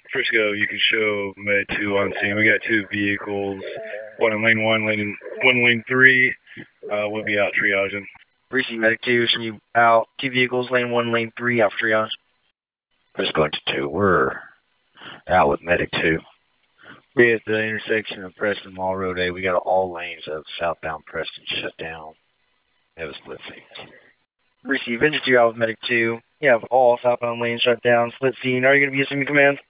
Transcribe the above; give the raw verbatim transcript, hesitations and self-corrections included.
Frisco, you can show Med two on scene. We got two vehicles, one in lane one, lane in, one in lane three. Uh, we'll be out triaging. Receive Medic two, send you out. Two vehicles, lane one, lane three, out for triage. Frisco into two. We're out with Medic two. We're at the intersection of Preston Mall Road A. We got all lanes of southbound Preston shut down. We have a split scene. Receive Engine two out with Medic two. You have all southbound lanes shut down. Split scene. Are you going to be assuming command?